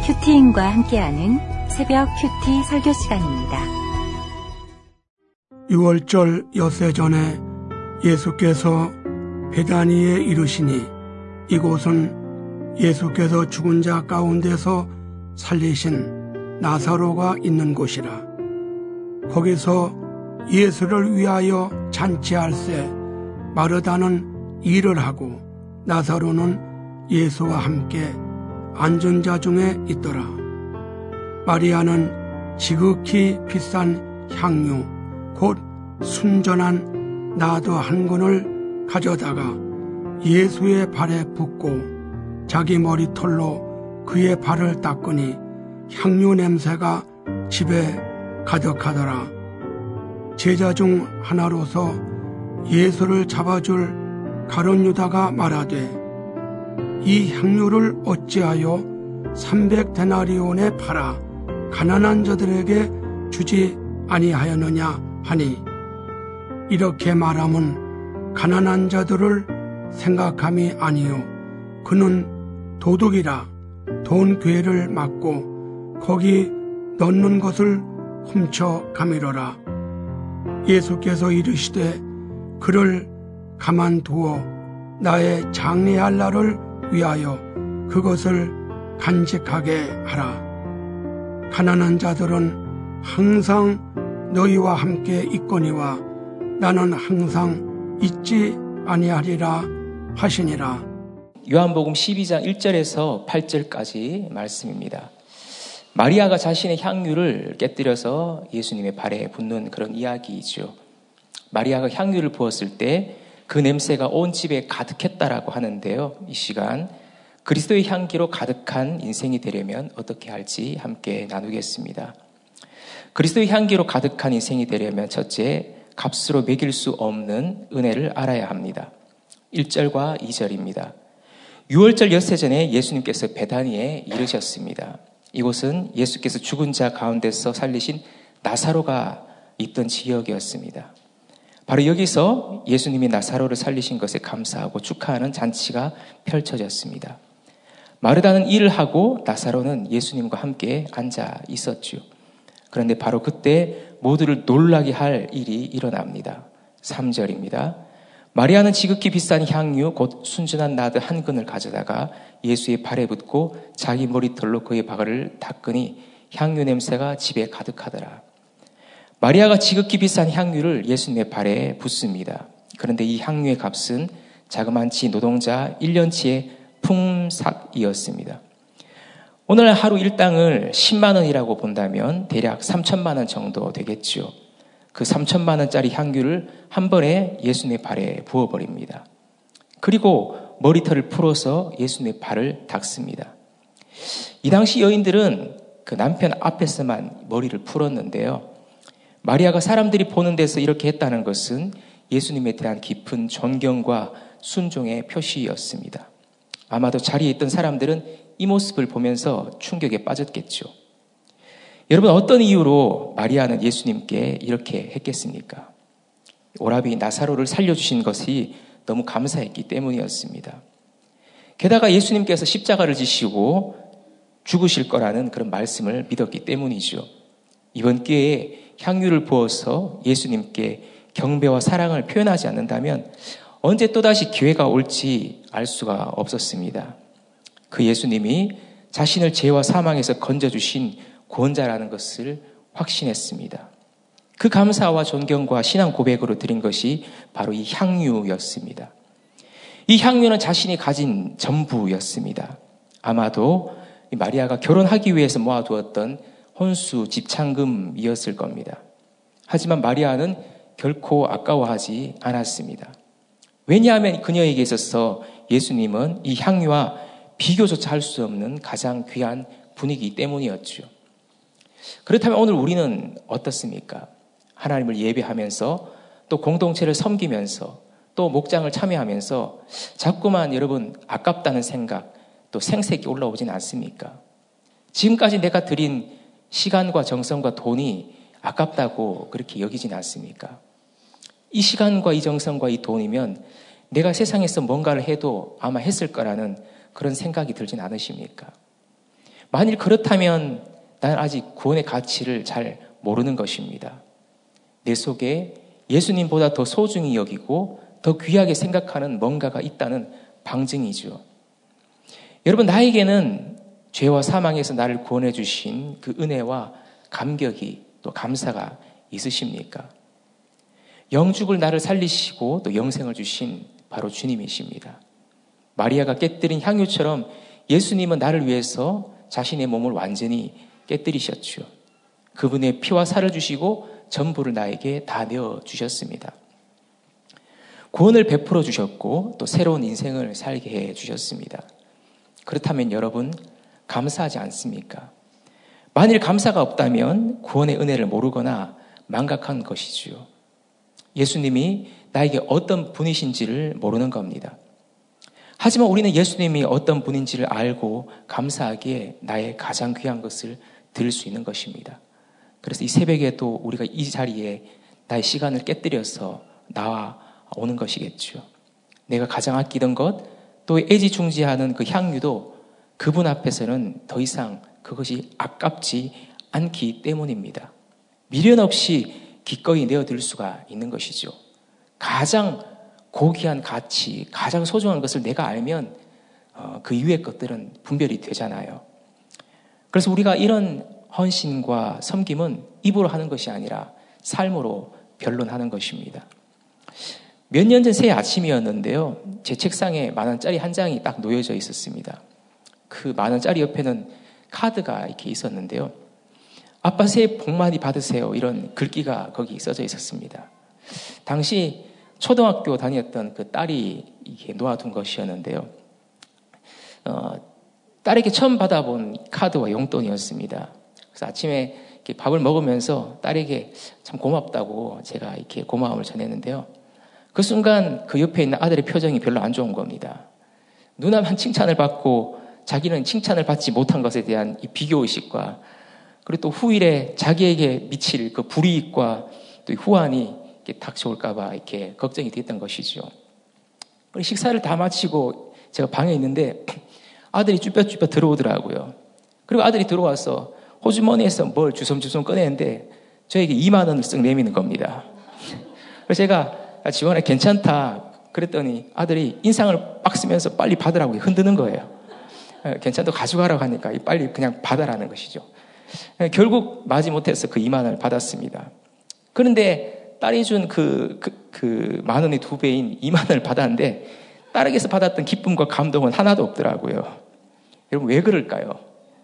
큐티인과 함께하는 새벽 큐티 설교 시간입니다. 6월절 엿새 전에 예수께서 베다니에 이르시니 이곳은 예수께서 죽은 자 가운데서 살리신 나사로가 있는 곳이라. 거기서 예수를 위하여 잔치할세 마르다는 일을 하고 나사로는 예수와 함께 앉은 자 중에 있더라. 마리아는 지극히 비싼 향유 곧 순전한 나드 한 근을 가져다가 예수의 발에 붓고 자기 머리털로 그의 발을 닦으니 향유 냄새가 집에 가득하더라. 제자 중 하나로서 예수를 잡아줄 가룟 유다가 말하되 이 향유를 어찌하여 300데나리온에 팔아 가난한 자들에게 주지 아니하였느냐 하니 이렇게 말함은 가난한 자들을 생각함이 아니요 그는 도둑이라 돈 궤를 막고 거기 넣는 것을 훔쳐가미러라. 예수께서 이르시되 그를 가만두어 나의 장례할 날을 위하여 그것을 간직하게 하라. 가난한 자들은 항상 너희와 함께 있거니와 나는 항상 있지 아니하리라 하시니라. 요한복음 12장 1절에서 8절까지 말씀입니다. 마리아가 자신의 향유를 깨뜨려서 예수님의 발에 붓는 그런 이야기이죠. 마리아가 향유를 부었을 때 그 냄새가 온 집에 가득했다라고 하는데요. 이 시간 그리스도의 향기로 가득한 인생이 되려면 어떻게 할지 함께 나누겠습니다. 그리스도의 향기로 가득한 인생이 되려면 첫째, 값으로 매길 수 없는 은혜를 알아야 합니다. 1절과 2절입니다. 6월절 엿새 전에 예수님께서 베다니에 이르셨습니다. 이곳은 예수께서 죽은 자 가운데서 살리신 나사로가 있던 지역이었습니다. 바로 여기서 예수님이 나사로를 살리신 것에 감사하고 축하하는 잔치가 펼쳐졌습니다. 마르다는 일을 하고 나사로는 예수님과 함께 앉아 있었죠. 그런데 바로 그때 모두를 놀라게 할 일이 일어납니다. 3절입니다. 마리아는 지극히 비싼 향유 곧 순전한 나드 한 근을 가져다가 예수의 발에 붓고 자기 머리털로 그의 발을 닦으니 향유 냄새가 집에 가득하더라. 마리아가 지극히 비싼 향유를 예수님의 발에 붓습니다. 그런데 이 향유의 값은 자그만치 노동자 1년치의 품삯이었습니다. 오늘 하루 일당을 10만 원이라고 본다면 대략 3천만 원 정도 되겠죠. 그 3천만 원짜리 향유를 한 번에 예수님의 발에 부어버립니다. 그리고 머리털을 풀어서 예수님의 발을 닦습니다. 이 당시 여인들은 그 남편 앞에서만 머리를 풀었는데요. 마리아가 사람들이 보는 데서 이렇게 했다는 것은 예수님에 대한 깊은 존경과 순종의 표시였습니다. 아마도 자리에 있던 사람들은 이 모습을 보면서 충격에 빠졌겠죠. 여러분, 어떤 이유로 마리아는 예수님께 이렇게 했겠습니까? 오라비 나사로를 살려주신 것이 너무 감사했기 때문이었습니다. 게다가 예수님께서 십자가를 지시고 죽으실 거라는 그런 말씀을 믿었기 때문이죠. 이번 기회에 향유를 부어서 예수님께 경배와 사랑을 표현하지 않는다면 언제 또다시 기회가 올지 알 수가 없었습니다. 그 예수님이 자신을 죄와 사망에서 건져주신 구원자라는 것을 확신했습니다. 그 감사와 존경과 신앙 고백으로 드린 것이 바로 이 향유였습니다. 이 향유는 자신이 가진 전부였습니다. 아마도 마리아가 결혼하기 위해서 모아두었던 혼수 집창금이었을 겁니다. 하지만 마리아는 결코 아까워하지 않았습니다. 왜냐하면 그녀에게 있어서 예수님은 이 향유와 비교조차 할 수 없는 가장 귀한 분이기 때문이었죠. 그렇다면 오늘 우리는 어떻습니까? 하나님을 예배하면서 또 공동체를 섬기면서 또 목장을 참여하면서 자꾸만 여러분 아깝다는 생각 또 생색이 올라오진 않습니까? 지금까지 내가 드린 시간과 정성과 돈이 아깝다고 그렇게 여기진 않습니까? 이 시간과 이 정성과 이 돈이면 내가 세상에서 뭔가를 해도 아마 했을 거라는 그런 생각이 들진 않으십니까? 만일 그렇다면 나는 아직 구원의 가치를 잘 모르는 것입니다. 내 속에 예수님보다 더 소중히 여기고 더 귀하게 생각하는 뭔가가 있다는 방증이죠. 여러분, 나에게는 죄와 사망에서 나를 구원해 주신 그 은혜와 감격이 또 감사가 있으십니까? 영죽을 나를 살리시고 또 영생을 주신 바로 주님이십니다. 마리아가 깨뜨린 향유처럼 예수님은 나를 위해서 자신의 몸을 완전히 깨뜨리셨죠. 그분의 피와 살을 주시고 전부를 나에게 다 내어주셨습니다. 구원을 베풀어 주셨고 또 새로운 인생을 살게 해 주셨습니다. 그렇다면 여러분, 감사하지 않습니까? 만일 감사가 없다면 구원의 은혜를 모르거나 망각한 것이지요. 예수님이 나에게 어떤 분이신지를 모르는 겁니다. 하지만 우리는 예수님이 어떤 분인지를 알고 감사하기에 나의 가장 귀한 것을 드릴 수 있는 것입니다. 그래서 이 새벽에 또 우리가 이 자리에 나의 시간을 깨뜨려서 나와 오는 것이겠죠. 내가 가장 아끼던 것, 또 애지중지하는 그 향유도 그분 앞에서는 더 이상 그것이 아깝지 않기 때문입니다. 미련 없이 기꺼이 내어드릴 수가 있는 것이죠. 가장 고귀한 가치, 가장 소중한 것을 내가 알면 그 이후의 것들은 분별이 되잖아요. 그래서 우리가 이런 헌신과 섬김은 입으로 하는 것이 아니라 삶으로 변론하는 것입니다. 몇 년 전 새해 아침이었는데요. 제 책상에 10,000원짜리 한 장이 딱 놓여져 있었습니다. 그 10,000원짜리 옆에는 카드가 이렇게 있었는데요. 아빠 새해 복 많이 받으세요. 이런 글귀가 거기 써져 있었습니다. 당시 초등학교 다녔던 그 딸이 이게 놓아둔 것이었는데요. 딸에게 처음 받아본 카드와 용돈이었습니다. 그래서 아침에 이렇게 밥을 먹으면서 딸에게 참 고맙다고 제가 이렇게 고마움을 전했는데요. 그 순간 그 옆에 있는 아들의 표정이 별로 안 좋은 겁니다. 누나만 칭찬을 받고 자기는 칭찬을 받지 못한 것에 대한 이 비교의식과 그리고 또 후일에 자기에게 미칠 그 불이익과 또 후환이 이렇게 닥쳐올까봐 이렇게 걱정이 됐던 것이죠. 그리고 식사를 다 마치고 제가 방에 있는데 아들이 쭈뼛쭈뼛 들어오더라고요. 그리고 아들이 들어와서 호주머니에서 뭘 주섬주섬 꺼내는데 저에게 2만 원을 쓱 내미는 겁니다. 그래서 제가 지원아 괜찮다 그랬더니 아들이 인상을 빡 쓰면서 빨리 받으라고 흔드는 거예요. 괜찮다 가져가라고 하니까 빨리 그냥 받아라는 것이죠. 결국 마지못해서 그 2만 원을 받았습니다. 그런데 딸이 준 그 10,000원의 2배인 2만 원을 받았는데 딸에게서 받았던 기쁨과 감동은 하나도 없더라고요. 여러분 왜 그럴까요?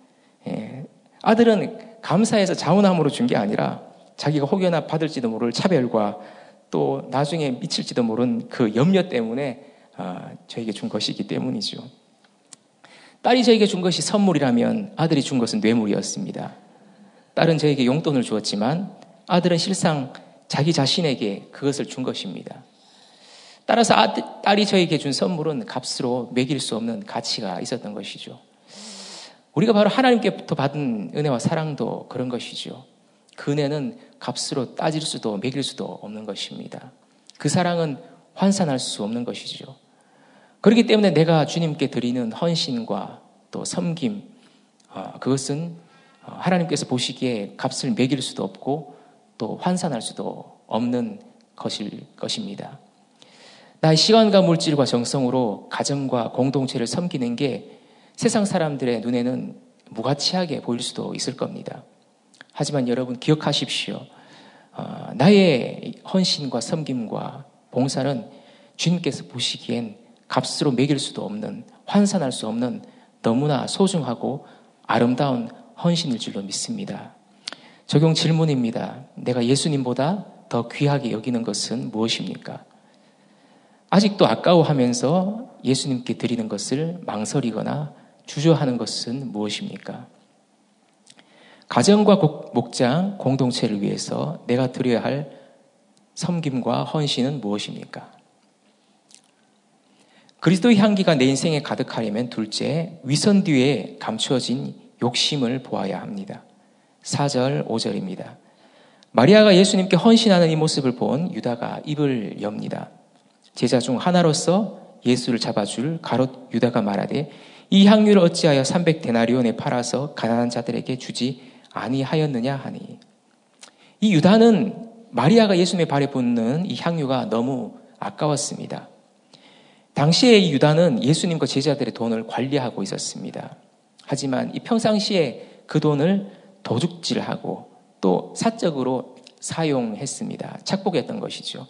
아들은 감사해서 자원함으로 준 게 아니라 자기가 혹여나 받을지도 모를 차별과 또 나중에 미칠지도 모르는 그 염려 때문에 저에게 준 것이기 때문이죠. 딸이 저에게 준 것이 선물이라면 아들이 준 것은 뇌물이었습니다. 딸은 저에게 용돈을 주었지만 아들은 실상 자기 자신에게 그것을 준 것입니다. 따라서 딸이 저에게 준 선물은 값으로 매길 수 없는 가치가 있었던 것이죠. 우리가 바로 하나님께부터 받은 은혜와 사랑도 그런 것이죠. 그 은혜는 값으로 따질 수도 매길 수도 없는 것입니다. 그 사랑은 환산할 수 없는 것이죠. 그렇기 때문에 내가 주님께 드리는 헌신과 또 섬김, 그것은 하나님께서 보시기에 값을 매길 수도 없고 또 환산할 수도 없는 것입니다. 나의 시간과 물질과 정성으로 가정과 공동체를 섬기는 게 세상 사람들의 눈에는 무가치하게 보일 수도 있을 겁니다. 하지만 여러분 기억하십시오. 나의 헌신과 섬김과 봉사는 주님께서 보시기엔 값으로 매길 수도 없는, 환산할 수 없는 너무나 소중하고 아름다운 헌신일 줄로 믿습니다. 적용 질문입니다. 내가 예수님보다 더 귀하게 여기는 것은 무엇입니까? 아직도 아까워하면서 예수님께 드리는 것을 망설이거나 주저하는 것은 무엇입니까? 가정과 목장, 공동체를 위해서 내가 드려야 할 섬김과 헌신은 무엇입니까? 그리스도의 향기가 내 인생에 가득하려면 둘째, 위선 뒤에 감추어진 욕심을 보아야 합니다. 4절, 5절입니다. 마리아가 예수님께 헌신하는 이 모습을 본 유다가 입을 엽니다. 제자 중 하나로서 예수를 잡아줄 가롯 유다가 말하되 이 향유를 어찌하여 300데나리온에 팔아서 가난한 자들에게 주지 아니하였느냐 하니. 이 유다는 마리아가 예수님의 발에 붓는 이 향유가 너무 아까웠습니다. 당시에 이 유다는 예수님과 제자들의 돈을 관리하고 있었습니다. 하지만 이 평상시에 그 돈을 도둑질하고 또 사적으로 사용했습니다. 착복했던 것이죠.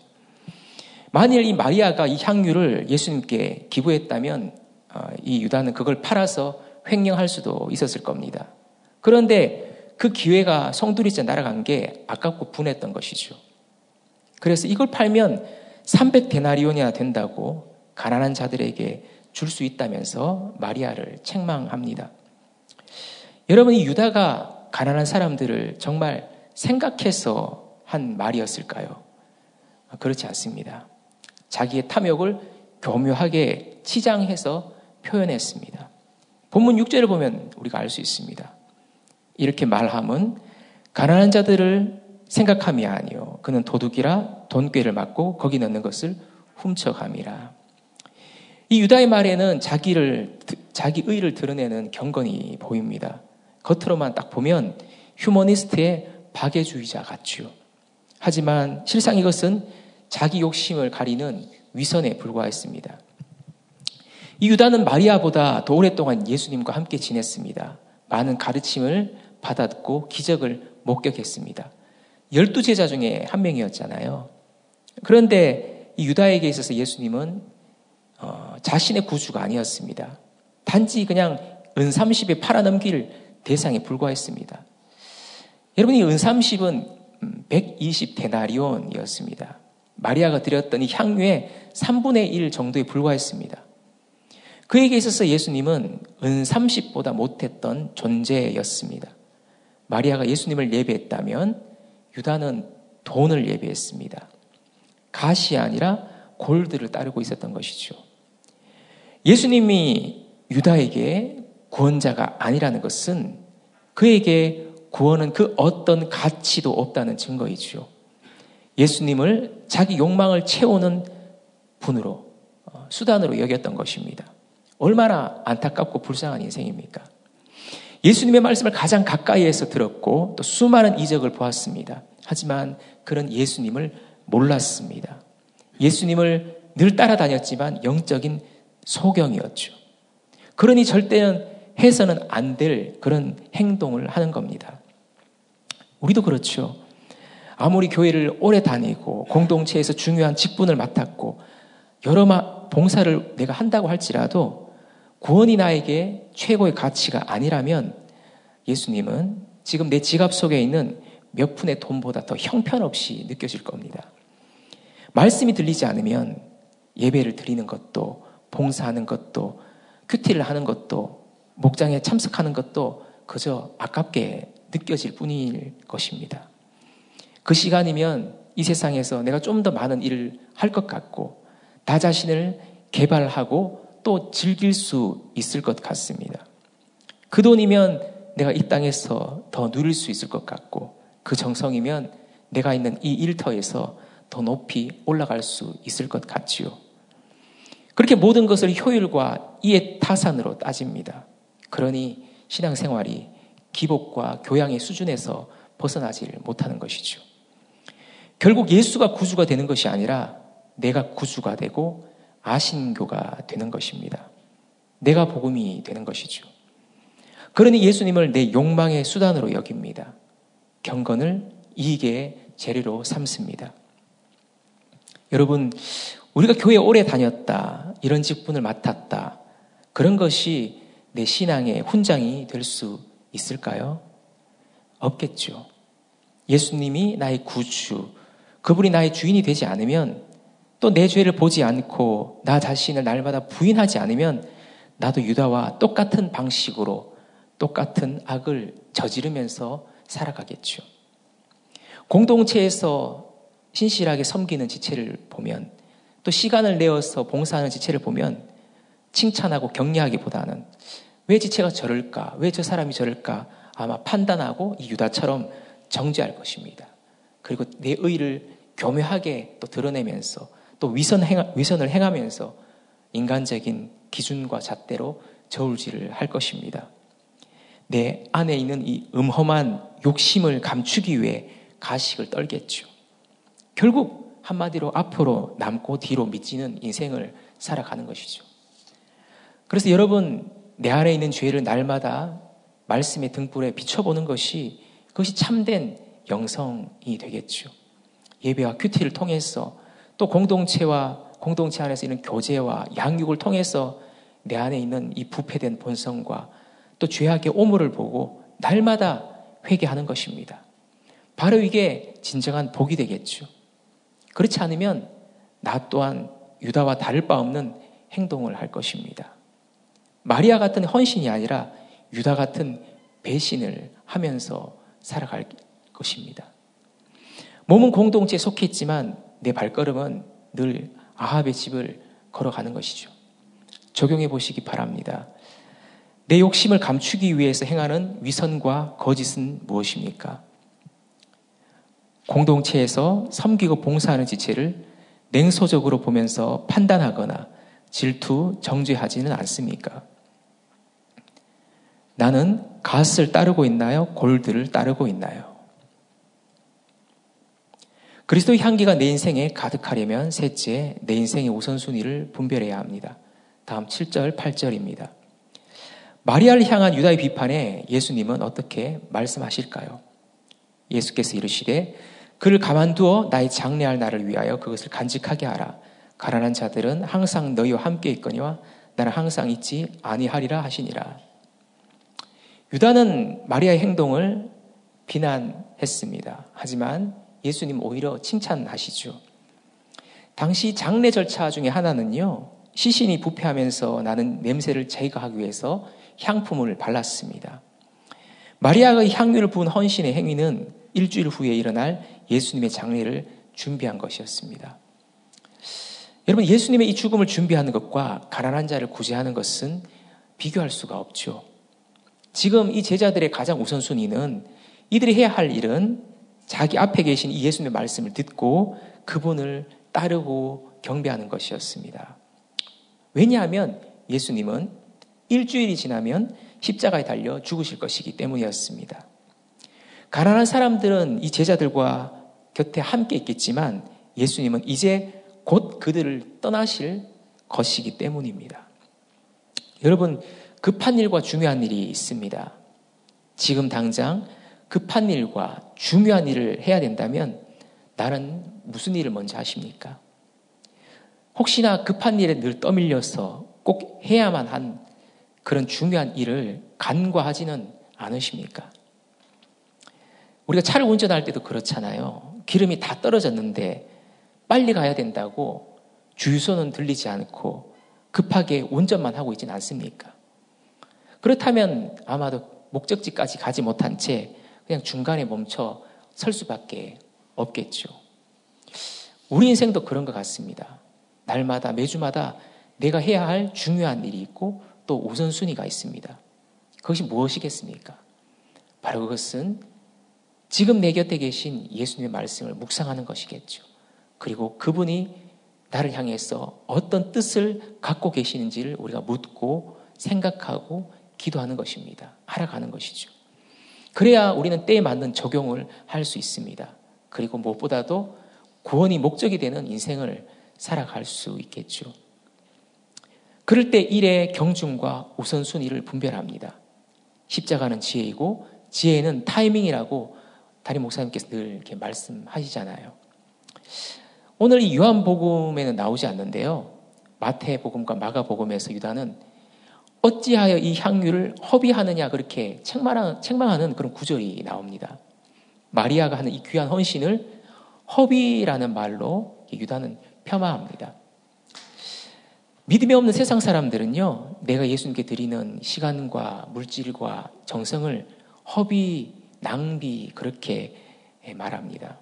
만일 이 마리아가 이 향유를 예수님께 기부했다면 이 유다는 그걸 팔아서 횡령할 수도 있었을 겁니다. 그런데 그 기회가 송두리째 날아간 게 아깝고 분했던 것이죠. 그래서 이걸 팔면 300데나리온이나 된다고 가난한 자들에게 줄 수 있다면서 마리아를 책망합니다. 여러분, 이 유다가 가난한 사람들을 정말 생각해서 한 말이었을까요? 그렇지 않습니다. 자기의 탐욕을 교묘하게 치장해서 표현했습니다. 본문 6절을 보면 우리가 알 수 있습니다. 이렇게 말함은 가난한 자들을 생각함이 아니요 그는 도둑이라 돈꾀를 맞고 거기 넣는 것을 훔쳐감이라. 이 유다의 말에는 자기 의를 드러내는 경건이 보입니다. 겉으로만 딱 보면 휴머니스트의 박애주의자 같죠. 하지만 실상 이것은 자기 욕심을 가리는 위선에 불과했습니다. 이 유다는 마리아보다 더 오랫동안 예수님과 함께 지냈습니다. 많은 가르침을 받았고 기적을 목격했습니다. 12제자 중에 한 명이었잖아요. 그런데 이 유다에게 있어서 예수님은 자신의 구주가 아니었습니다. 단지 그냥 은30에 팔아넘길 대상에 불과했습니다. 여러분, 이 은30은 120데나리온이었습니다. 마리아가 드렸던 이 향유의 3분의 1 정도에 불과했습니다. 그에게 있어서 예수님은 은30보다 못했던 존재였습니다. 마리아가 예수님을 예배했다면 유다는 돈을 예배했습니다. 갓이 아니라 골드를 따르고 있었던 것이죠. 예수님이 유다에게 구원자가 아니라는 것은 그에게 구원은 그 어떤 가치도 없다는 증거이죠. 예수님을 자기 욕망을 채우는 분으로, 수단으로 여겼던 것입니다. 얼마나 안타깝고 불쌍한 인생입니까? 예수님의 말씀을 가장 가까이에서 들었고 또 수많은 이적을 보았습니다. 하지만 그는 예수님을 몰랐습니다. 예수님을 늘 따라다녔지만 영적인 소경이었죠. 그러니 절대는 해서는 안 될 그런 행동을 하는 겁니다. 우리도 그렇죠. 아무리 교회를 오래 다니고 공동체에서 중요한 직분을 맡았고 여러 봉사를 내가 한다고 할지라도 구원이 나에게 최고의 가치가 아니라면 예수님은 지금 내 지갑 속에 있는 몇 푼의 돈보다 더 형편없이 느껴질 겁니다. 말씀이 들리지 않으면 예배를 드리는 것도, 봉사하는 것도, 큐티를 하는 것도, 목장에 참석하는 것도 그저 아깝게 느껴질 뿐일 것입니다. 그 시간이면 이 세상에서 내가 좀 더 많은 일을 할 것 같고 나 자신을 개발하고 또 즐길 수 있을 것 같습니다. 그 돈이면 내가 이 땅에서 더 누릴 수 있을 것 같고 그 정성이면 내가 있는 이 일터에서 더 높이 올라갈 수 있을 것 같지요. 그렇게 모든 것을 효율과 이해타산으로 따집니다. 그러니 신앙생활이 기복과 교양의 수준에서 벗어나질 못하는 것이죠. 결국 예수가 구주가 되는 것이 아니라 내가 구주가 되고 아신교가 되는 것입니다. 내가 복음이 되는 것이죠. 그러니 예수님을 내 욕망의 수단으로 여깁니다. 경건을 이익의 재료로 삼습니다. 여러분, 우리가 교회에 오래 다녔다, 이런 직분을 맡았다, 그런 것이 내 신앙의 훈장이 될 수 있을까요? 없겠죠. 예수님이 나의 구주, 그분이 나의 주인이 되지 않으면, 또 내 죄를 보지 않고 나 자신을 날마다 부인하지 않으면 나도 유다와 똑같은 방식으로 똑같은 악을 저지르면서 살아가겠죠. 공동체에서 신실하게 섬기는 지체를 보면, 또 시간을 내어서 봉사하는 지체를 보면 칭찬하고 격려하기보다는 왜 지체가 저럴까? 왜 저 사람이 저럴까? 아마 판단하고 이 유다처럼 정죄할 것입니다. 그리고 내 의를 교묘하게 또 드러내면서 또 위선을 행하면서 인간적인 기준과 잣대로 저울질을 할 것입니다. 내 안에 있는 이 음험한 욕심을 감추기 위해 가식을 떨겠죠. 결국 한마디로 앞으로 남고 뒤로 미치는 인생을 살아가는 것이죠. 그래서 여러분, 내 안에 있는 죄를 날마다 말씀의 등불에 비춰보는 것이, 그것이 참된 영성이 되겠죠. 예배와 큐티를 통해서, 또 공동체 안에서 있는 교제와 양육을 통해서 내 안에 있는 이 부패된 본성과 또 죄악의 오물을 보고 날마다 회개하는 것입니다. 바로 이게 진정한 복이 되겠죠. 그렇지 않으면 나 또한 유다와 다를 바 없는 행동을 할 것입니다. 마리아 같은 헌신이 아니라 유다 같은 배신을 하면서 살아갈 것입니다. 몸은 공동체에 속해 있지만 내 발걸음은 늘 아합의 집을 걸어가는 것이죠. 적용해 보시기 바랍니다. 내 욕심을 감추기 위해서 행하는 위선과 거짓은 무엇입니까? 공동체에서 섬기고 봉사하는 지체를 냉소적으로 보면서 판단하거나 질투, 정죄하지는 않습니까? 나는 갓을 따르고 있나요? 골드를 따르고 있나요? 그리스도의 향기가 내 인생에 가득하려면 셋째, 내 인생의 우선순위를 분별해야 합니다. 다음 7절, 8절입니다. 마리아를 향한 유다의 비판에 예수님은 어떻게 말씀하실까요? 예수께서 이르시되 그를 가만두어 나의 장래할 날을 위하여 그것을 간직하게 하라. 가난한 자들은 항상 너희와 함께 있거니와 나는 항상 있지 아니하리라 하시니라. 유다는 마리아의 행동을 비난했습니다. 하지만 예수님 오히려 칭찬하시죠. 당시 장례 절차 중에 하나는요, 시신이 부패하면서 나는 냄새를 제거하기 위해서 향품을 발랐습니다. 마리아의 향유를 부은 헌신의 행위는 일주일 후에 일어날 예수님의 장례를 준비한 것이었습니다. 여러분, 예수님의 이 죽음을 준비하는 것과 가난한 자를 구제하는 것은 비교할 수가 없죠. 지금 이 제자들의 가장 우선순위는 이들이 해야 할 일은 자기 앞에 계신 이 예수님의 말씀을 듣고 그분을 따르고 경배하는 것이었습니다. 왜냐하면 예수님은 일주일이 지나면 십자가에 달려 죽으실 것이기 때문이었습니다. 가난한 사람들은 이 제자들과 곁에 함께 있겠지만 예수님은 이제 곧 그들을 떠나실 것이기 때문입니다. 여러분, 급한 일과 중요한 일이 있습니다. 지금 당장 급한 일과 중요한 일을 해야 된다면 나는 무슨 일을 먼저 하십니까? 혹시나 급한 일에 늘 떠밀려서 꼭 해야만 한 그런 중요한 일을 간과하지는 않으십니까? 우리가 차를 운전할 때도 그렇잖아요. 기름이 다 떨어졌는데 빨리 가야 된다고 주유소는 들리지 않고 급하게 운전만 하고 있지는 않습니까? 그렇다면 아마도 목적지까지 가지 못한 채 그냥 중간에 멈춰 설 수밖에 없겠죠. 우리 인생도 그런 것 같습니다. 날마다 매주마다 내가 해야 할 중요한 일이 있고 또 우선순위가 있습니다. 그것이 무엇이겠습니까? 바로 그것은 지금 내 곁에 계신 예수님의 말씀을 묵상하는 것이겠죠. 그리고 그분이 나를 향해서 어떤 뜻을 갖고 계시는지를 우리가 묻고 생각하고 기도하는 것입니다. 알아가는 것이죠. 그래야 우리는 때에 맞는 적용을 할 수 있습니다. 그리고 무엇보다도 구원이 목적이 되는 인생을 살아갈 수 있겠죠. 그럴 때 일의 경중과 우선순위를 분별합니다. 십자가는 지혜이고 지혜는 타이밍이라고 담임 목사님께서 늘 이렇게 말씀하시잖아요. 오늘 이 요한복음에는 나오지 않는데요. 마태복음과 마가복음에서 유다는 어찌하여 이 향유를 허비하느냐 그렇게 책망하는 그런 구절이 나옵니다. 마리아가 하는 이 귀한 헌신을 허비라는 말로 유다는 폄하합니다. 믿음이 없는 세상 사람들은요, 내가 예수님께 드리는 시간과 물질과 정성을 허비, 낭비 그렇게 말합니다.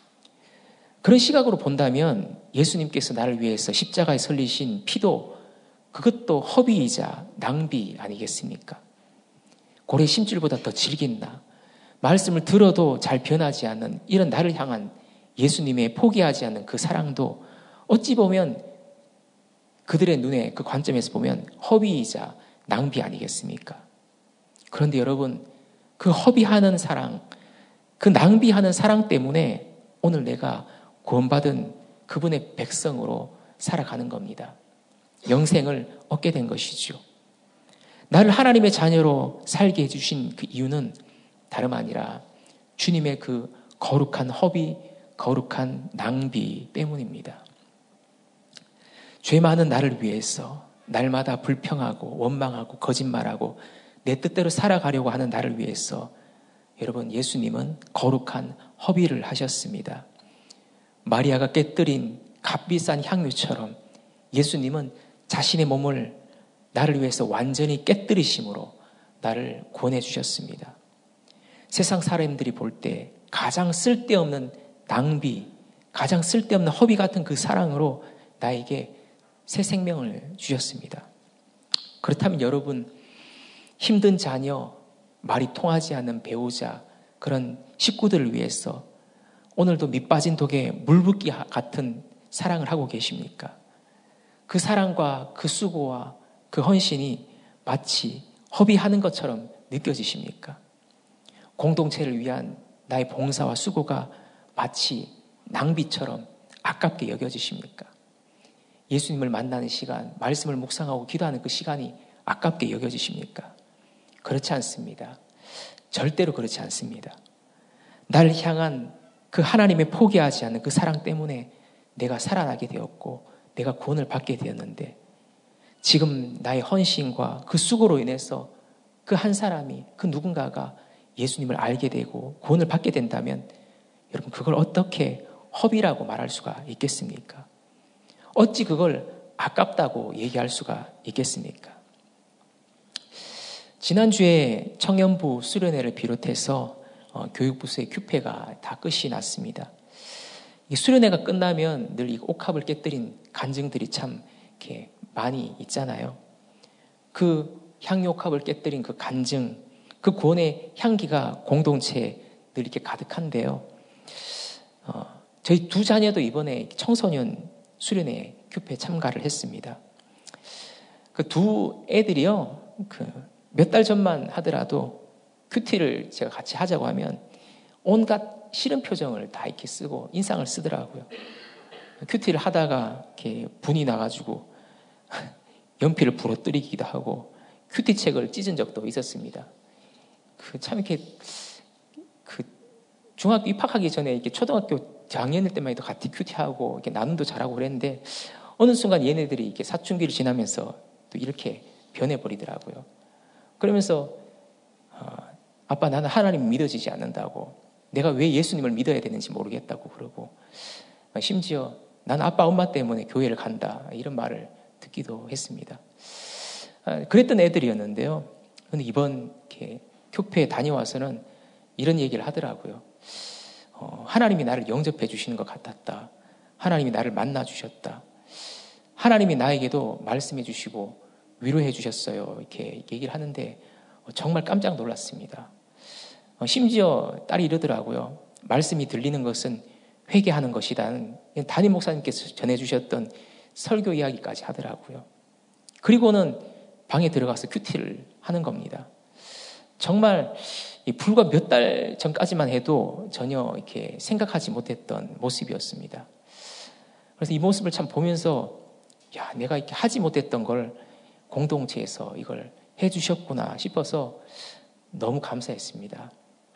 그런 시각으로 본다면 예수님께서 나를 위해서 십자가에 설리신 피도 그것도 허비이자 낭비 아니겠습니까? 고래 심줄보다 더 질긴다. 말씀을 들어도 잘 변하지 않는 이런 나를 향한 예수님의 포기하지 않는 그 사랑도 어찌 보면 그들의 눈에 그 관점에서 보면 허비이자 낭비 아니겠습니까? 그런데 여러분, 그 허비하는 사랑, 그 낭비하는 사랑 때문에 오늘 내가 구원받은 그분의 백성으로 살아가는 겁니다. 영생을 얻게 된 것이죠. 나를 하나님의 자녀로 살게 해주신 그 이유는 다름 아니라 주님의 그 거룩한 허비, 거룩한 낭비 때문입니다. 죄 많은 나를 위해서 날마다 불평하고 원망하고 거짓말하고 내 뜻대로 살아가려고 하는 나를 위해서 여러분, 예수님은 거룩한 허비를 하셨습니다. 마리아가 깨뜨린 값비싼 향유처럼 예수님은 자신의 몸을 나를 위해서 완전히 깨뜨리심으로 나를 구원해 주셨습니다. 세상 사람들이 볼 때 가장 쓸데없는 낭비, 가장 쓸데없는 허비 같은 그 사랑으로 나에게 새 생명을 주셨습니다. 그렇다면 여러분, 힘든 자녀, 말이 통하지 않는 배우자, 그런 식구들을 위해서 오늘도 밑빠진 독에 물붓기 같은 사랑을 하고 계십니까? 그 사랑과 그 수고와 그 헌신이 마치 허비하는 것처럼 느껴지십니까? 공동체를 위한 나의 봉사와 수고가 마치 낭비처럼 아깝게 여겨지십니까? 예수님을 만나는 시간, 말씀을 묵상하고 기도하는 그 시간이 아깝게 여겨지십니까? 그렇지 않습니다. 절대로 그렇지 않습니다. 나를 향한 그 하나님의 포기하지 않는 그 사랑 때문에 내가 살아나게 되었고 내가 구원을 받게 되었는데, 지금 나의 헌신과 그 수고로 인해서 그 한 사람이, 그 누군가가 예수님을 알게 되고 구원을 받게 된다면 여러분, 그걸 어떻게 허비라고 말할 수가 있겠습니까? 어찌 그걸 아깝다고 얘기할 수가 있겠습니까? 지난주에 청년부 수련회를 비롯해서 교육부서의 큐페가 다 끝이 났습니다. 이 수련회가 끝나면 늘 이 옥합을 깨뜨린 간증들이 참 이렇게 많이 있잖아요. 그 향유 옥합을 깨뜨린 그 간증, 그 구원의 향기가 공동체에 늘 이렇게 가득한데요. 저희 두 자녀도 이번에 청소년 수련회 큐페 참가를 했습니다. 그 두 애들이요, 몇 달 전만 하더라도 큐티를 제가 같이 하자고 하면 온갖 싫은 표정을 다 이렇게 쓰고 인상을 쓰더라고요. 큐티를 하다가 이렇게 분이 나가지고 연필을 부러뜨리기도 하고 큐티 책을 찢은 적도 있었습니다. 참 이렇게 중학교 입학하기 전에 이렇게 초등학교 저학년일 때만 해도 같이 큐티하고 이렇게 나눔도 잘하고 그랬는데 어느 순간 얘네들이 이렇게 사춘기를 지나면서 또 이렇게 변해버리더라고요. 그러면서 아빠, 나는 하나님 믿어지지 않는다고, 내가 왜 예수님을 믿어야 되는지 모르겠다고 그러고, 심지어 나는 아빠 엄마 때문에 교회를 간다, 이런 말을 듣기도 했습니다. 그랬던 애들이었는데요. 근데 이번 이렇게 교회에 다녀와서는 이런 얘기를 하더라고요. 하나님이 나를 영접해 주시는 것 같았다. 하나님이 나를 만나 주셨다. 하나님이 나에게도 말씀해 주시고 위로해 주셨어요. 이렇게 얘기를 하는데 정말 깜짝 놀랐습니다. 심지어 딸이 이러더라고요. 말씀이 들리는 것은 회개하는 것이다는 담임 목사님께서 전해주셨던 설교 이야기까지 하더라고요. 그리고는 방에 들어가서 큐티를 하는 겁니다. 정말 불과 몇 달 전까지만 해도 전혀 이렇게 생각하지 못했던 모습이었습니다. 그래서 이 모습을 참 보면서, 야, 내가 이렇게 하지 못했던 걸 공동체에서 이걸 해주셨구나 싶어서 너무 감사했습니다.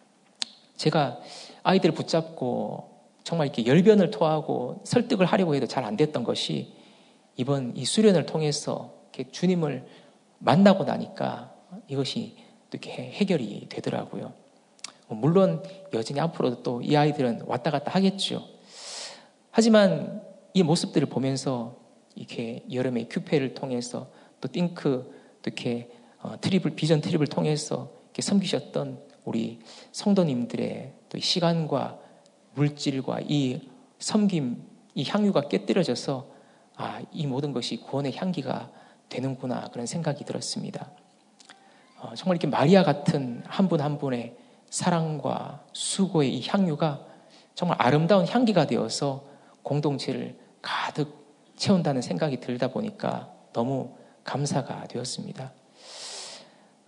제가 아이들을 붙잡고 정말 이렇게 열변을 토하고 설득을 하려고 해도 잘 안 됐던 것이 이번 이 수련을 통해서 이렇게 주님을 만나고 나니까 이것이 또 이렇게 해결이 되더라고요. 물론 여전히 앞으로도 또 이 아이들은 왔다 갔다 하겠죠. 하지만 이 모습들을 보면서 이렇게 여름에 큐페를 통해서 또 띵크 또 이렇게 비전 트립을 통해서 이렇게 섬기셨던 우리 성도님들의 또 시간과 물질과 이 섬김, 이 향유가 깨뜨려져서 이 모든 것이 구원의 향기가 되는구나, 그런 생각이 들었습니다. 정말 이렇게 마리아 같은 한 분 한 분의 사랑과 수고의 이 향유가 정말 아름다운 향기가 되어서 공동체를 가득 채운다는 생각이 들다 보니까 너무 감사가 되었습니다.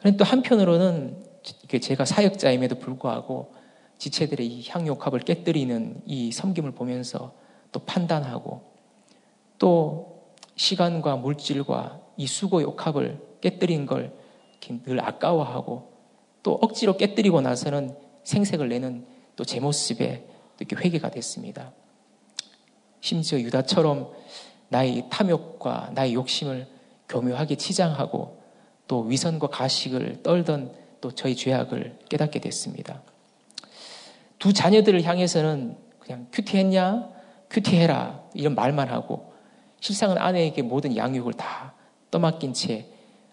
그런데 또 한편으로는 제가 사역자임에도 불구하고 지체들의 이 향유옥합을 깨뜨리는 이 섬김을 보면서 또 판단하고 또 시간과 물질과 이 수고의 옥합을 깨뜨린 걸 늘 아까워하고 또 억지로 깨뜨리고 나서는 생색을 내는 또 제 모습에 또 이렇게 회개가 됐습니다. 심지어 유다처럼 나의 탐욕과 나의 욕심을 교묘하게 치장하고 또 위선과 가식을 떨던 또 저희 죄악을 깨닫게 됐습니다. 두 자녀들을 향해서는 그냥 큐티했냐? 큐티해라 이런 말만 하고 실상은 아내에게 모든 양육을 다 떠맡긴 채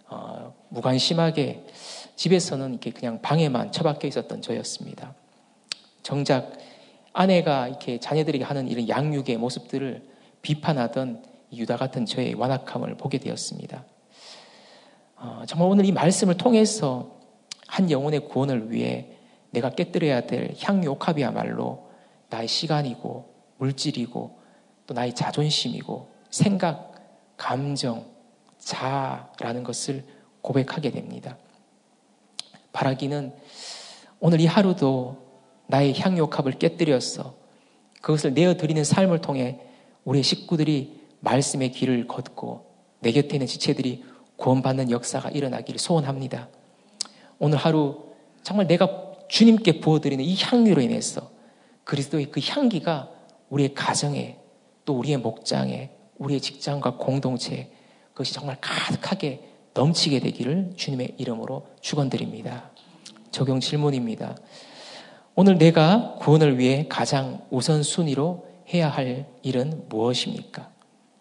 무관심하게 집에서는 이렇게 그냥 방에만 처박혀 있었던 저였습니다. 정작 아내가 이렇게 자녀들에게 하는 이런 양육의 모습들을 비판하던 유다 같은 저의 완악함을 보게 되었습니다. 정말 오늘 이 말씀을 통해서 한 영혼의 구원을 위해 내가 깨뜨려야 될 향유옥합이야말로 나의 시간이고 물질이고 또 나의 자존심이고 생각, 감정, 자아라는 것을 고백하게 됩니다. 바라기는 오늘 이 하루도 나의 향유옥합을 깨뜨려서 그것을 내어드리는 삶을 통해 우리의 식구들이 말씀의 길을 걷고 내 곁에 있는 지체들이 구원받는 역사가 일어나기를 소원합니다. 오늘 하루 정말 내가 주님께 부어드리는 이 향유로 인해서 그리스도의 그 향기가 우리의 가정에 또 우리의 목장에 우리의 직장과 공동체에 그것이 정말 가득하게 넘치게 되기를 주님의 이름으로 축원드립니다. 적용 질문입니다. 오늘 내가 구원을 위해 가장 우선순위로 해야 할 일은 무엇입니까?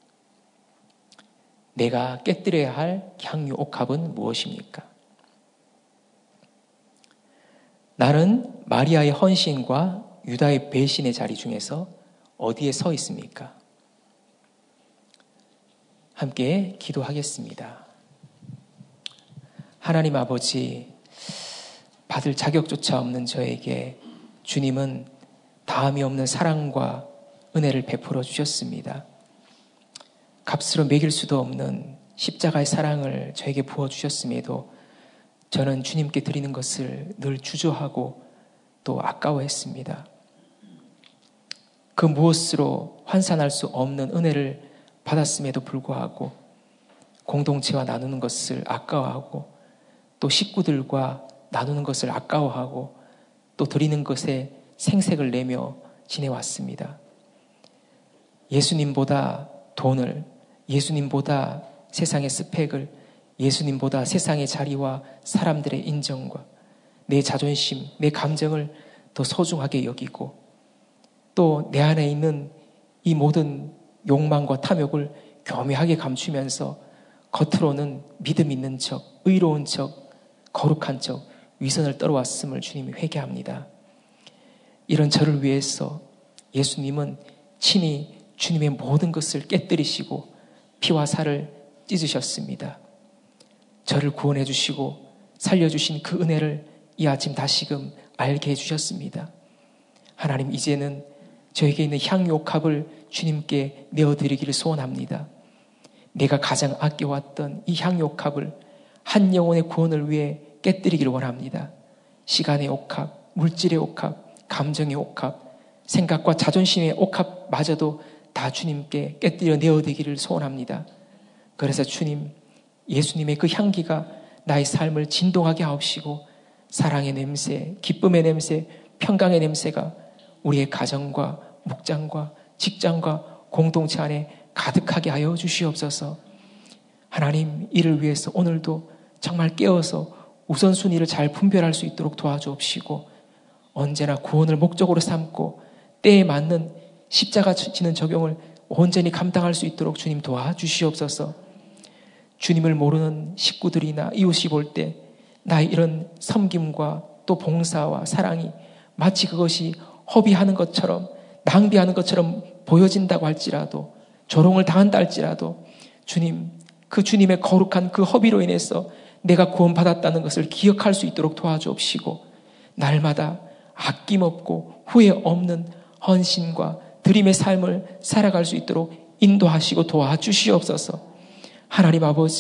내가 깨뜨려야 할 향유옥합은 무엇입니까? 나는 마리아의 헌신과 유다의 배신의 자리 중에서 어디에 서 있습니까? 함께 기도하겠습니다. 하나님 아버지, 받을 자격조차 없는 저에게 주님은 다함이 없는 사랑과 은혜를 베풀어 주셨습니다. 값으로 매길 수도 없는 십자가의 사랑을 저에게 부어주셨음에도 저는 주님께 드리는 것을 늘 주저하고 또 아까워했습니다. 그 무엇으로 환산할 수 없는 은혜를 받았음에도 불구하고 공동체와 나누는 것을 아까워하고 또 식구들과 나누는 것을 아까워하고 또 드리는 것에 생색을 내며 지내왔습니다. 예수님보다 돈을, 예수님보다 세상의 스펙을, 예수님보다 세상의 자리와 사람들의 인정과 내 자존심, 내 감정을 더 소중하게 여기고 또 내 안에 있는 이 모든 욕망과 탐욕을 교묘하게 감추면서 겉으로는 믿음 있는 척, 의로운 척, 거룩한 척 위선을 떨어왔음을 주님이 회개합니다. 이런 저를 위해서 예수님은 친히 주님의 모든 것을 깨뜨리시고 피와 살을 찢으셨습니다. 저를 구원해 주시고 살려주신 그 은혜를 이 아침 다시금 알게 해주셨습니다. 하나님, 이제는 저에게 있는 향유옥합을 주님께 내어드리기를 소원합니다. 내가 가장 아껴왔던 이 향유옥합을 한 영혼의 구원을 위해 깨뜨리기를 원합니다. 시간의 옥합, 물질의 옥합, 감정의 옥합, 생각과 자존심의 옥합마저도 다 주님께 깨뜨려 내어드리기를 소원합니다. 그래서 주님, 예수님의 그 향기가 나의 삶을 진동하게 하옵시고 사랑의 냄새, 기쁨의 냄새, 평강의 냄새가 우리의 가정과 목장과 직장과 공동체 안에 가득하게 하여 주시옵소서. 하나님, 이를 위해서 오늘도 정말 깨어서 우선순위를 잘 분별할 수 있도록 도와주옵시고 언제나 구원을 목적으로 삼고 때에 맞는 십자가 지는 적용을 온전히 감당할 수 있도록 주님 도와주시옵소서. 주님을 모르는 식구들이나 이웃이 볼 때 나의 이런 섬김과 또 봉사와 사랑이 마치 그것이 허비하는 것처럼 낭비하는 것처럼 보여진다고 할지라도 조롱을 당한다 할지라도 주님, 그 주님의 거룩한 그 허비로 인해서 내가 구원받았다는 것을 기억할 수 있도록 도와주옵시고 날마다 아낌없고 후회 없는 헌신과 드림의 삶을 살아갈 수 있도록 인도하시고 도와주시옵소서. 하나님 아버지,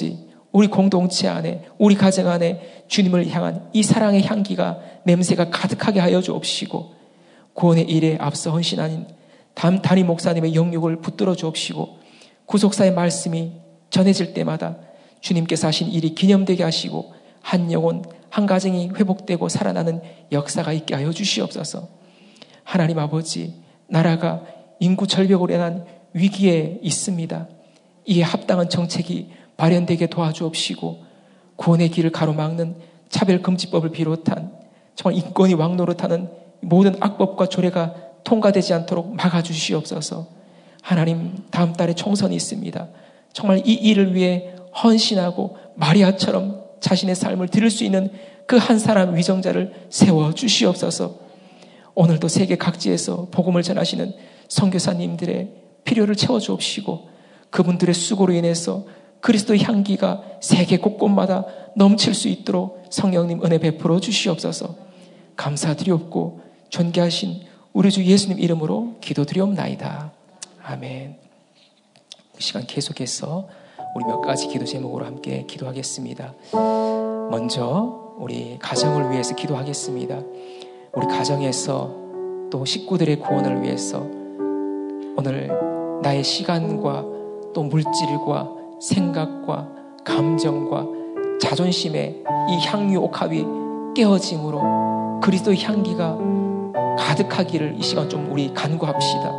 우리 공동체 안에, 우리 가정 안에 주님을 향한 이 사랑의 향기가, 냄새가 가득하게 하여 주옵시고, 구원의 일에 앞서 헌신하는 담임 목사님의 영육을 붙들어 주옵시고, 구속사의 말씀이 전해질 때마다 주님께서 하신 일이 기념되게 하시고, 한 영혼, 한 가정이 회복되고 살아나는 역사가 있게 하여 주시옵소서. 하나님 아버지, 나라가 인구 절벽으로 인한 위기에 있습니다. 이에 합당한 정책이 발현되게 도와주옵시고, 구원의 길을 가로막는 차별금지법을 비롯한 정말 인권이 왕노릇하는 모든 악법과 조례가 통과되지 않도록 막아주시옵소서. 하나님, 다음 달에 총선이 있습니다. 정말 이 일을 위해 헌신하고 마리아처럼 자신의 삶을 드릴 수 있는 그 한 사람 위정자를 세워주시옵소서. 오늘도 세계 각지에서 복음을 전하시는 선교사님들의 필요를 채워주옵시고, 그분들의 수고로 인해서 그리스도의 향기가 세계 곳곳마다 넘칠 수 있도록 성령님 은혜 베풀어 주시옵소서. 감사드리옵고 존귀하신 우리 주 예수님 이름으로 기도드리옵나이다. 아멘. 이 시간 계속해서 우리 몇 가지 기도 제목으로 함께 기도하겠습니다. 먼저 우리 가정을 위해서 기도하겠습니다. 우리 가정에서 또 식구들의 구원을 위해서 오늘 나의 시간과 또 물질과 생각과 감정과 자존심의 이 향유 옥합이 깨어짐으로 그리스도의 향기가 가득하기를 이 시간 좀 우리 간구합시다.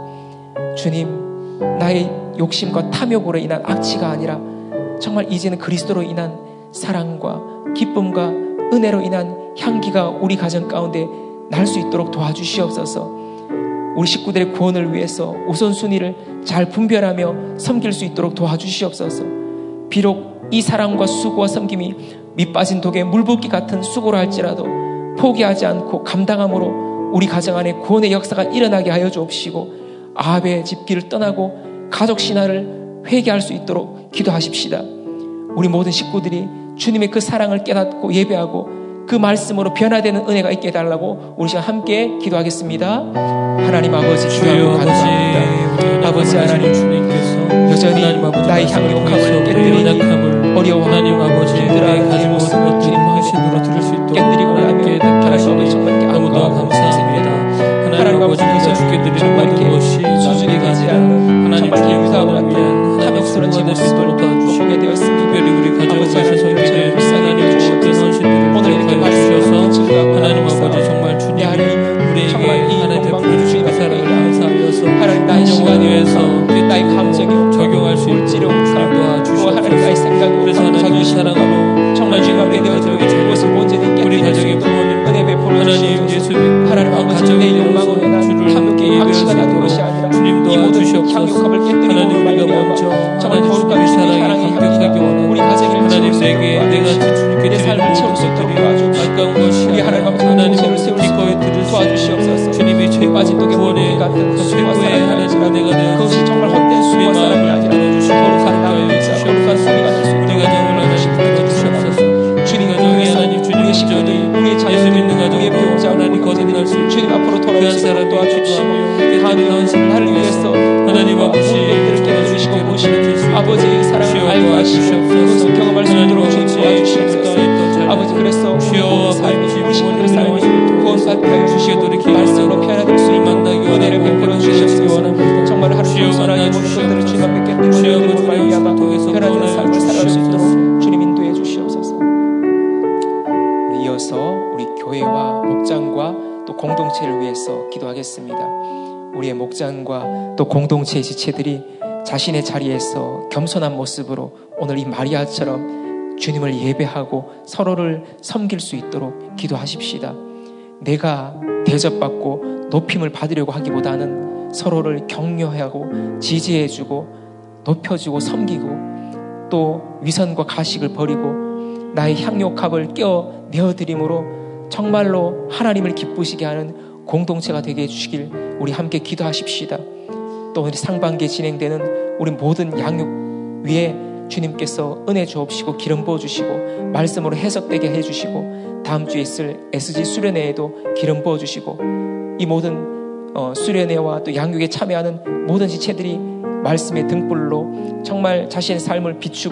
주님, 나의 욕심과 탐욕으로 인한 악취가 아니라 정말 이제는 그리스도로 인한 사랑과 기쁨과 은혜로 인한 향기가 우리 가정 가운데 날 수 있도록 도와주시옵소서. 우리 식구들의 구원을 위해서 우선순위를 잘 분별하며 섬길 수 있도록 도와주시옵소서. 비록 이 사랑과 수고와 섬김이 밑빠진 독에 물붓기 같은 수고로 할지라도 포기하지 않고 감당함으로 우리 가정 안에 구원의 역사가 일어나게 하여 주옵시고, 아합의 집길을 떠나고 가족 신화를 회개할 수 있도록 기도하십시다. 우리 모든 식구들이 주님의 그 사랑을 깨닫고 예배하고 그 말씀으로 변화되는 은혜가 있게 해달라고 우리 시간 함께 기도하겠습니다. 하나님 아버지, 주여 감사합니다. 아버지 하나님, 주님께서 여전히 나의 향유옥합을 깨뜨리니 어려워하는 힘들어하는 가진 모습을 헌신으로 들을 수 있도록 깨뜨리고 나면 하나님 아버지 정말 너무도 감사합니다. 하나님 아버지, 주께 드리는 것이 수준이 가지 않는 정말 감사하고 나면 탐욕스러운 제 모습을 보게 되었습니다. 특별히 우리 가정에서 섬기는 하나님 주시옵소서. 오늘 이렇게 말씀하셔서 하나님 아버지 정말 주님이 우리에게 하나님 베풀어 주신 그 사랑을 감사하여서 하나님 나의 시간 위해서 나의 감정이 적용할 수 있도록 도와주시옵소서. 하나님 나의 생각이 그래서 하나님의 사랑으로 정말 주님 앞에 내어드리게 그것을 온전히 깨뜨릴 수 있도록 은혜 베풀어 주시옵소서. 하나님 아버지, 내 욕망으로 인한 탐욕의 악취가 나는 것이 아니라 이 모든 향유컵을 깨뜨리고 말미암아 정말 거룩한 주님의 사랑이 감격하게 원하는 우리 가정을 하나님 내게 내가 주님께 삶을 채울 수 있도록 도와주시옵소서. 우리 하나님 아버지 공동체를 세울 수 있도록 도와주시옵소서. 주님이 죄 빠진 독의 물고기 같은 그 수고와 사랑이 아니라 그것이 정말 헛된 수고와 사랑이 아니라 거룩한 나의 의자, 거룩한 수리가 될 수 있도록 도와주시옵소서. 주님 하나님, 우리의 식구들, 우리의 자녀들, 우리의 배우자, 우리 거듭날 수 있는 주님 앞으로 돌아올 수 있도록 도와주시고, 다음에 나를 위해서 하나님 아버지 모든 일들을 깨달으시고 보시는 아버지의 사랑을 알고 하시고 그것을 경험할 수 있도록 주님 도와주시옵소서. 아버지, 그래서 우리 삶이, 우리 식구들의 삶이 구원받게 하여 주시고 말씀으로 변화될 수 있는 은혜를 베풀어 주시옵소서. 정말 하루 종일 선하게 모든 것들을 주님 앞에 깨뜨리고 말미암아 변화된 삶을 살아갈 수 있도록 주님 인도해 주시옵소서. 이어서 우리 교회와 목장과 또 공동체를 위해서 기도하겠습니다. 우리의 목장과 또 공동체의 지체들이 자신의 자리에서 겸손한 모습으로 오늘 이 마리아처럼 주님을 예배하고 서로를 섬길 수 있도록 기도하십시다. 내가 대접받고 높임을 받으려고 하기보다는 서로를 격려하고 지지해주고 높여주고 섬기고 또 위선과 가식을 버리고 나의 향유옥합을 깨어 내어드림으로 정말로 하나님을 기쁘시게 하는 공동체가 되게 해주시길 우리 함께 기도하십시다. 또 오늘 상반기에 진행되는 우리 모든 양육 위에 주님께서 은혜 주옵시고 기름 부어주시고 말씀으로 해석되게 해주시고 다음 주에 있을 SG 수련회에도 기름 부어주시고 이 모든 수련회와 또 양육에 참여하는 모든 지체들이 말씀의 등불로 정말 자신의 삶을 비추고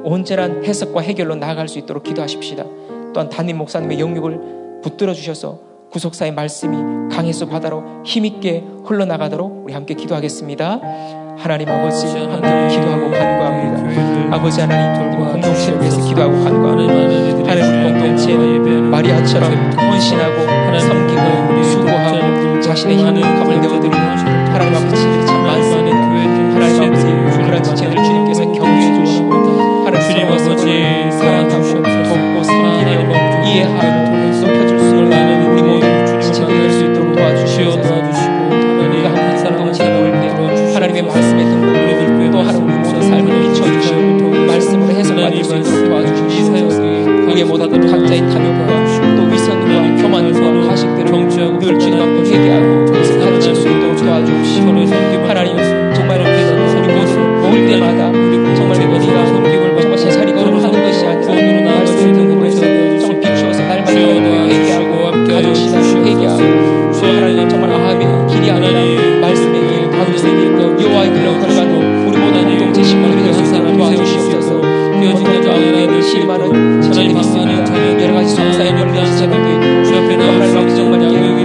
온전한 해석과 해결로 나아갈 수 있도록 기도하십시다. 또한 담임 목사님의 영육을 붙들어 주셔서 구속사의 말씀이 강해서 바다로 힘있게 흘러나가도록 우리 함께 기도하겠습니다. 하나님 아버지, 함께 기도하고 간구합니다. 아버지 하나님, 공동체를 위해서 기도하고 간구합니다. 하나님 공동체는 마리아처럼 헌신하고 섬기고 수고하고 자신의 힘을 값을 내어드리고 하나님 아버지 참 많습니다. 하나님 아버지 그런 지체들 주님께서 격려해 주시고 하나님 아버지 사랑하고 돕고 섬기고 이해하고 높여줄 수 있는 우리 모든 지체들 될 수 있도록 도와주시옵소서. 우리가 함께 공동체에 모일 때 하나님의 말씀에 등불로 또 하나님 우리 모든 삶을 비춰주시고 말씀으로 해석받을 수 있도록 도와주시옵소서. 우리의 모든 각자의 탐욕과 또 위선과 교만과 가식들을 늘 주님 앞에 회개하고 가르칠 수 있도록 도와주시고 하나님 정말 우리 모두 모일 때마다 정말 우리가 정말 제 자리 걸음하는 것이 아니라 말씀을 등불로 해서 정말 비추어서 날마다 회개하고 가족 신앙을 회개하고 또 하나님 정말 아합의 길이 아니라 말씀의 길 다윗의 길 여호와의 길로 걸어가는 우리 모든 공동체 식구들이 될 수 있도록 도와주시옵소서. 오늘도 아우의 실만은 지체들이 있습니다. 여러 가지 송사에 걸린 지체들도 있고 또 하나님 아버지 정말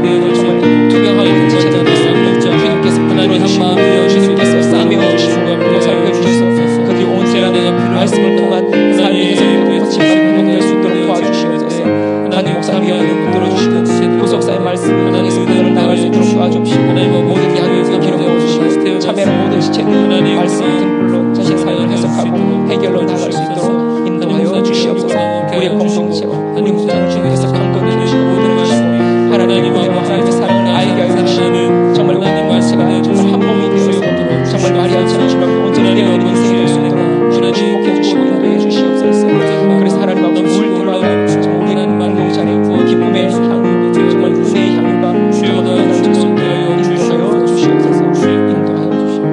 투명하고 지체들도 있습니다. 주님께서 붙들어주시고 주님께서 싸매어주시고 또 살펴주셔서 그들이 언제나 말씀을 통한 삶의 해석되고 거침받는 될 수 있도록 도와주시옵소서. 하나님 목사님의 영을 붙들어주시고 구속사의 말씀을 통해서 그들을 나갈 수 있도록 도와주시고 모든 양육을 기록해주시고 참여하는 모든 지체들 말씀을 등불로 자신 삶을 해석하고 해결로 나갈 수 있도록 인도하여 주시옵소서. 우리의 공동체와 우리 목사님 주님께서 강건해 주시고 모든 주시고 하나님의 은혜와 하나님의 사랑을 알게 하여 주시고 정말 우리 말씀가 정말 한 몸이 되어서 정말 마리아처럼 주님 앞에 온전히 되어드리는 인생이 될 수 있도록 주님 축복해 주시고 인도해 주시옵소서. 그래서 하나님 앞에 모일 때마다 정말 우리는 공동체 안에 기쁨의 향 정말 은혜의 향과 정말 인도하여 주시옵소서. 인도하여 주시옵소서.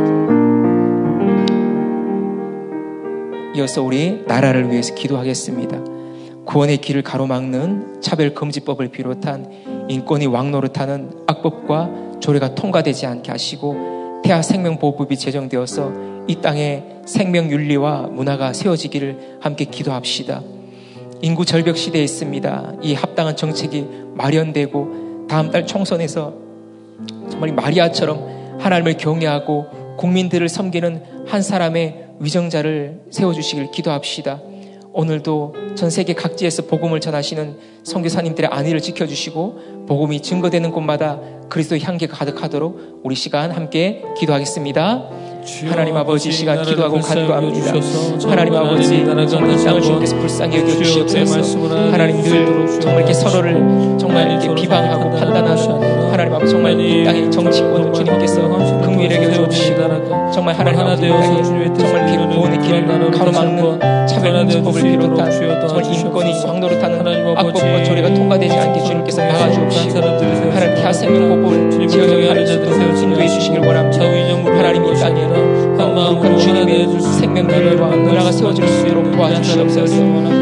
이어서 우리 나라를 위해서 기도하겠습니다. 구원의 길을 가로막는 차별금지법을 비롯한 인권이 왕노릇하는 악법과 조례가 통과되지 않게 하시고 태아생명보호법이 제정되어서 이 땅에 생명윤리와 문화가 세워지기를 함께 기도합시다. 인구 절벽 시대에 있습니다. 이 합당한 정책이 마련되고 다음 달 총선에서 정말 마리아처럼 하나님을 경외하고 국민들을 섬기는 한 사람의 위정자를 세워주시길 기도합시다. 오늘도 전 세계 각지에서 복음을 전하시는 선교사님들의 안위를 지켜주시고 복음이 증거되는 곳마다 그리스도의 향기가 가득하도록 우리 시간 함께 기도하겠습니다. 하나님 아버지 시간 기도하고 간구합니다. 하나님 아버지 정말 이 땅을 주님께서 불쌍히 여겨주시옵소서. 하나님 늘 정말 이렇게 서로를 정말 이렇게 비방하고 판단하는 하나님 아버지 정말 이 땅의 정치권을 주님께서 긍휼히 여겨주시고 정말 하나님 아버지 정말 이렇게 구원의 길을 가로막는 차별금지법을 비롯한 정말 인권이 왕노릇하는 악법과 조례가 통과되지 않게 주님께서 막아주옵시고 하나님 태아생명보호법을 제어하는 수도 인도해 주시길 원합니다. 하나님 이 땅에 거룩한 주님의 생명윤리와 문화가 세워질 수 있도록 도와주시옵소서.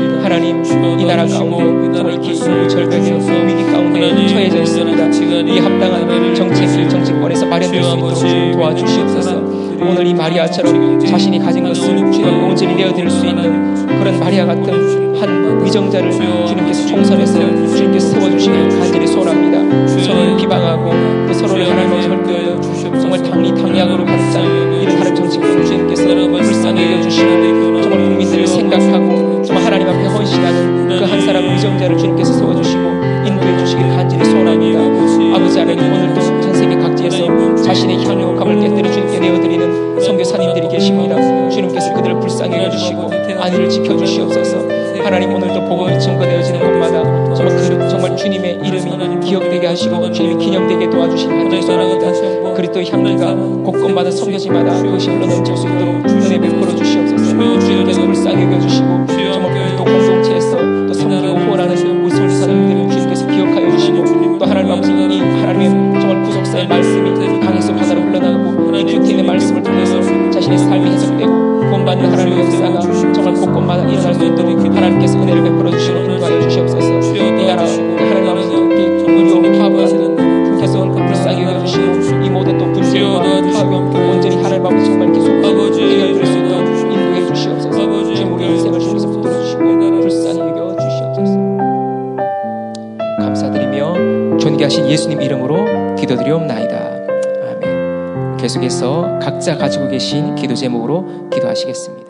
하나님 이 나라 가운데 정말 이렇게 절벽의 위기 가운데 처해져 있습니다. 이 합당한 정치권에서 마련될 수 있도록 도와주시옵소서. 오늘 이 마리아처럼 자신이 가진 것을 주님께 온전히 내어드릴 수 있는 그런 마리아 같은 한 위정자를 주님께서 총선에서 주님께서 세워주시길 간절히 소원합니다. 서로를 비방하고 또 서로를 하나님으로 설교하여 정말 당리당략으로 가득 찬 이런 다른 정치권을 주님께서 불쌍히 여겨주시고 정말 국민들을 생각하고 정말 하나님 앞에 헌신하는 그 한 사람 위정자를 주님께서 세워주시고 인도해 주시길 간절히 소원합니다. 아버지 하나님 오늘도 전 세계 각지에서 자신의 향유감을 깨뜨려 주님께 내어드리는 선교사님들이 계십니다. 주님께서 그들을 불쌍히 여겨주시고 안위를 지켜주시옵소서. 하나님 오늘도 복음이 증거되어지는 곳마다 정말 주님의 이름이 기억되게 하시고 주님이 기념되게 도와주시는 간절히 소원합니다. 그리스도의 향기가 곳곳마다 섬겨지마다 그것이 흘러넘칠 수 있도록 은혜 베풀어 주시옵소서. 주님께서 불쌍히 여겨주시고 정말 또 공동체에서 또 섬기고 후원하는 우리 선교사님들을 주님께서 기억하여 주시고 또 하나님 아버지 이 하나님의 정말 구속사의 말씀이 강에서 바다로 흘러나가고 이 큐티인의 말씀을 통해서 자신의 삶이 해석되고 구원받는 하나님의 역사가 정말 곳곳마다 일어날 수 있도록 하나님께서 은혜를 베풀어 주시고 인도하여 주시옵소서. 이 나라 하나님 아버지께 의료 파업하시는 분께서 불쌍히 여겨주시고 이 모든 또 분쟁과 파업이 온전히 하나님 아버지 정말 계속 해결될 수 있도록 인도해 주시옵소서. 지금 우리 인생을 존귀하신 예수님 이름으로 기도드리옵나이다. 아멘. 계속해서 각자 가지고 계신 기도 제목으로 기도하시겠습니다.